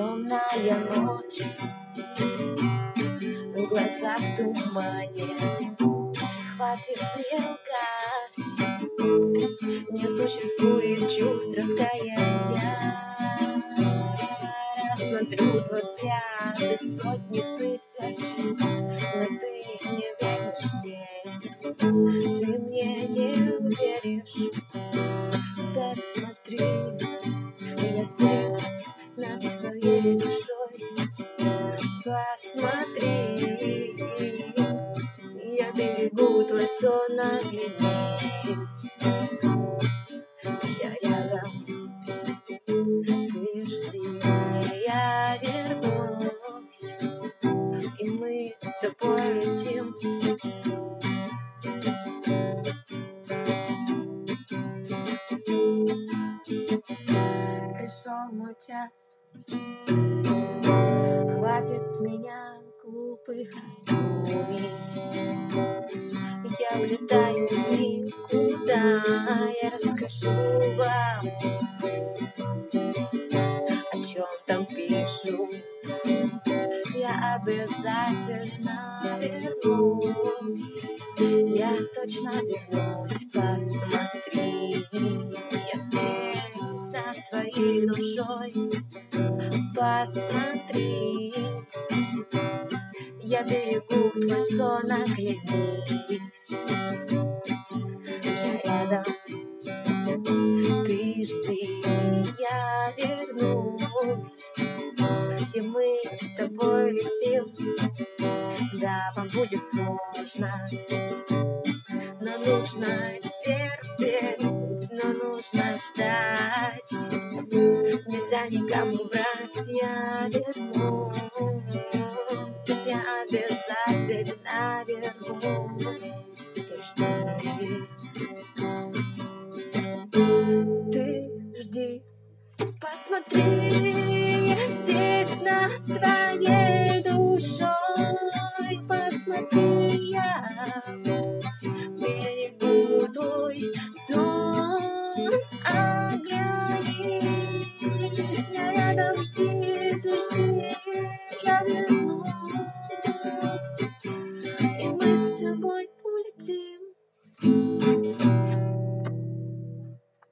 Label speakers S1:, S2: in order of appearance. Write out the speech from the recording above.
S1: Темная ночь, глаза в тумане. Хватит мне лгать, не существует чувств раскаяния. Рассмотрю твой взгляд из сотни тысяч, но ты не веришь мне, ты мне не веришь. Посмотри, я здесь над твоей душой. Посмотри, я берегу твой сон, оглянись. Я рядом, ты жди, я вернусь, и мы с тобой летим. Пришел мой час, хватит с меня глупых раздумий. Я улетаю в никуда, я расскажу вам, о чем там пишут. Я обязательно вернусь, я точно вернусь. Посмотри, я здесь над твоей душой. Посмотри, я берегу твой сон, оглянись. Я рядом, ты жди, я вернусь, и мы с тобой летим. Да, вам будет сложно, но нужно терпеть, но нужно ждать. Нельзя никому врать, я вернусь, я обязательно вернусь. Ты жди, посмотри, я здесь над твоей душой. Посмотри, я берегу твой сон, оглянись. Я рядом, жди, ты жди, я вернусь.